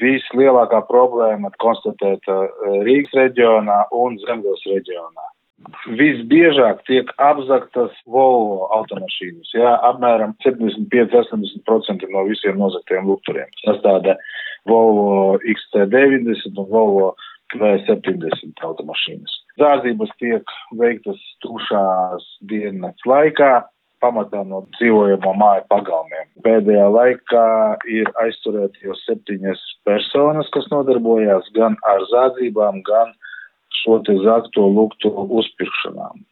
Vislielākā problēma konstatēta Rīgas reģionā un Zemgales reģionā. Visbiežāk tiek apzaktas Volvo automašīnas. Jā, apmēram 75–80% no visiem nozagtiem lukturiem sastāda Volvo XC90 un Volvo V70 automašīnas. Zādzības tiek veiktas tumšās dienas laikā, pamatā no dzīvojamo māju pagalmiem. Pēdējā laikā ir aizturēti jau 7 personas, kas nodarbojās gan ar zādzībām, gan šo te zagto luktu uzpirkšanām.